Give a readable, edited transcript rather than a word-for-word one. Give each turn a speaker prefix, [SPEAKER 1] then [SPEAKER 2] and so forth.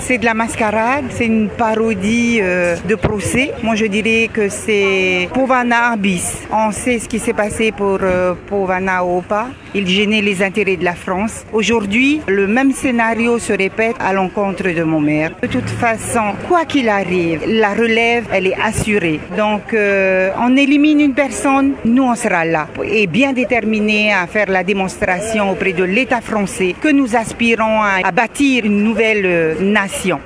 [SPEAKER 1] C'est de la mascarade, c'est une parodie de procès. Moi, je dirais que c'est Povana bis. On sait ce qui s'est passé pour Povana Opa. Il gênait les intérêts de la France. Aujourd'hui, le même scénario se répète à l'encontre de mon maire. De toute façon, quoi qu'il arrive, la relève, elle est assurée. Donc, on élimine une personne, nous on sera là. Et bien déterminés à faire la démonstration auprès de l'État français que nous aspirons à bâtir une nouvelle nation.